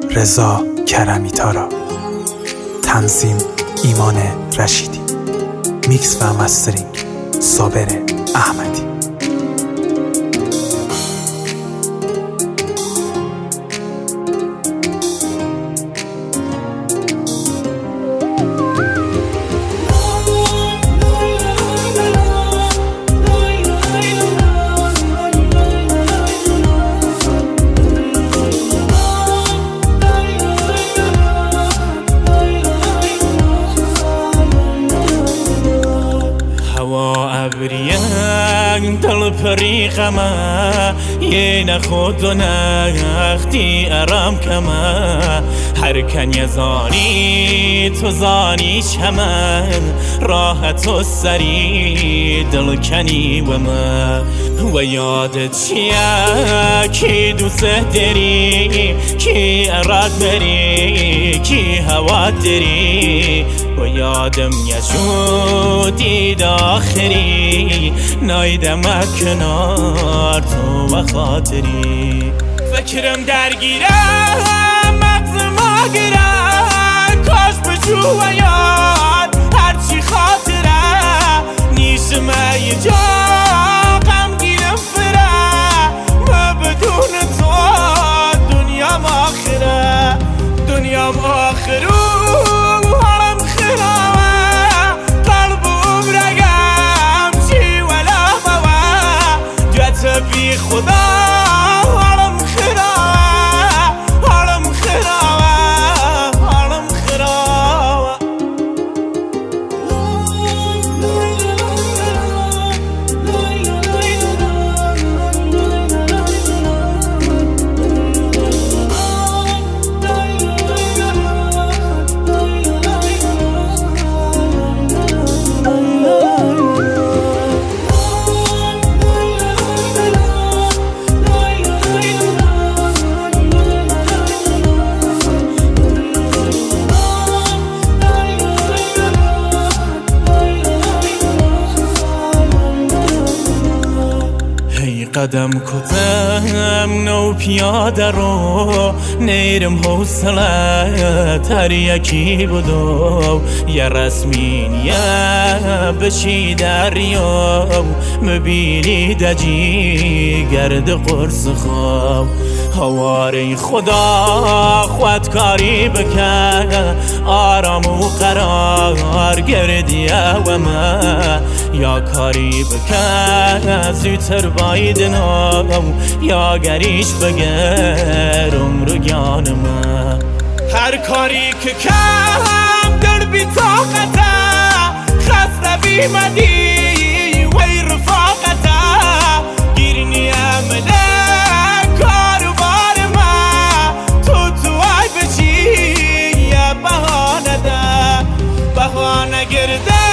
رضا کرمی تارا، تنظیم ایمان رشیدی، میکس و مسترینگ صابر احمدی. دل پریقما یه نخود و نختی ارام کما هر کن یزانی تو زانیش همه راحت و سری دل کنی و ما و یادت چیه کی دوست داری کی اراد بری کی هوا داری و یادم یشودی داخلی نایدم کنار تو و خاطری فکرم درگیره مغز ما گیره کاش بجو و یاد هرچی خاطره نیشم ای جا غمگینم فره ما بدون تو دنیام آخره دنیام آخرو بی خدا حالم خرابه حالم خرابه حالم خرابه قدم کتم نو پیاده رو نیرم حوصله تر یکی بدو یه رسمین یه بشی دریا مبینی دجی گرد قرص خواب هواره خدا خودکاری بکن آرام و قرار گردیه و ما یا کاری بکن زودتر بایدنم یا گریش بگر عمر گیان ما هر کاری که کم در بی طاقته خسته بیمدی وی رفاقته گیرنی عمله کار بار ما تو ای بچی یه بهانه ده بهانه گرده